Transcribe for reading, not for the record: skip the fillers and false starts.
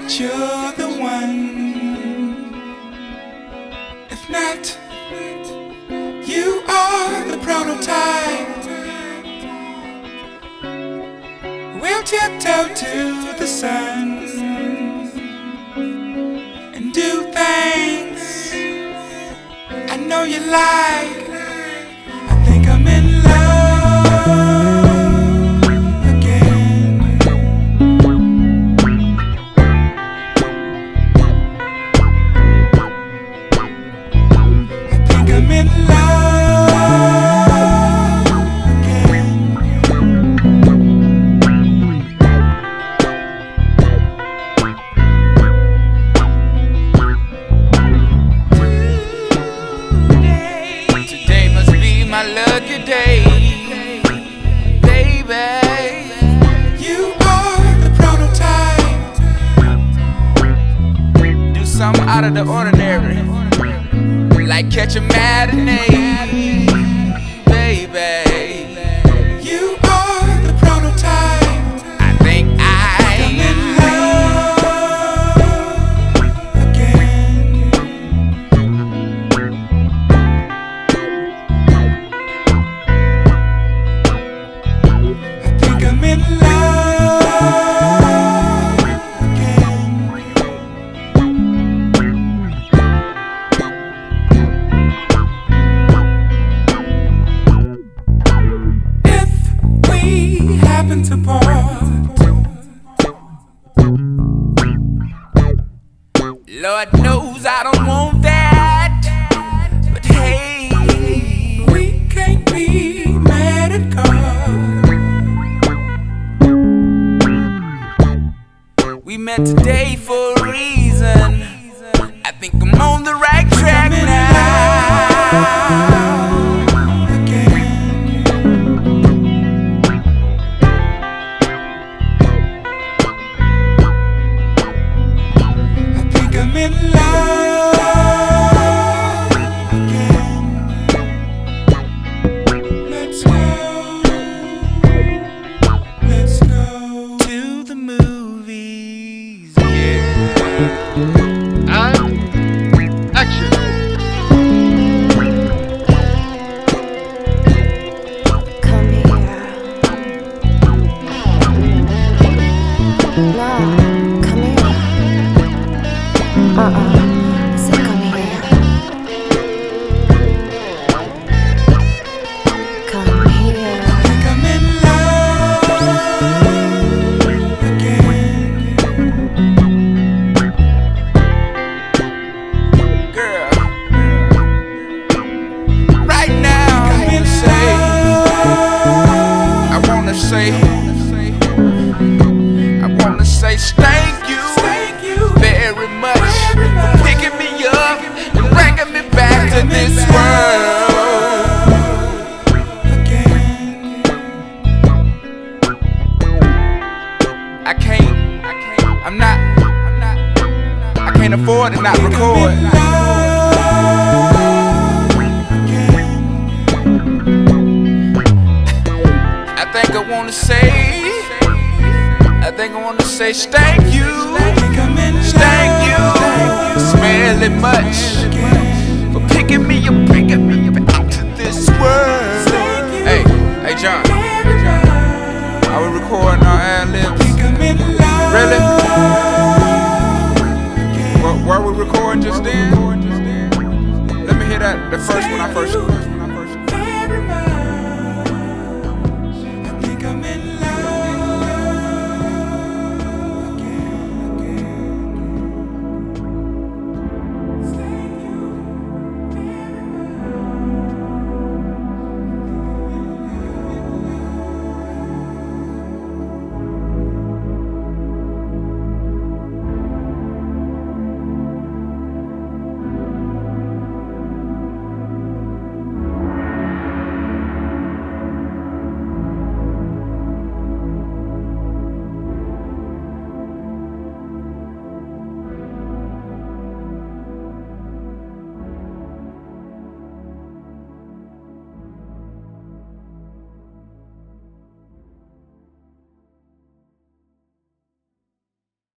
that you're the one. If not, you are the prototype. We'll tiptoe to the sun and do things I know you like. I think I'm in love again. I think I'm in love again. Today must be my lucky day, baby. You are the prototype. Do something out of the ordinary, like catch a matinee, baby. You are the prototype. I think I'm in love again. I think I'm in love again. If we happen to part, Lord knows I don't want that. But hey, we can't be mad at God. We met today for a reason. I think I'm on the right track now. I think I'm in love again. Let's go to the movies. Yeah. And action. Come here. No, come here. I said come here. Come here. I think I'm in love again. Girl, right now I wanna say thank you very much for picking me up and bringing me back to this world again. I can't afford to not record. I think I wanna say thank you, thank you, smelly much, for picking me up, bringing me back to this world. Hey, John, are we recording our ad-libs? Really? Were we recording just then? Let me hear that, the first one I first.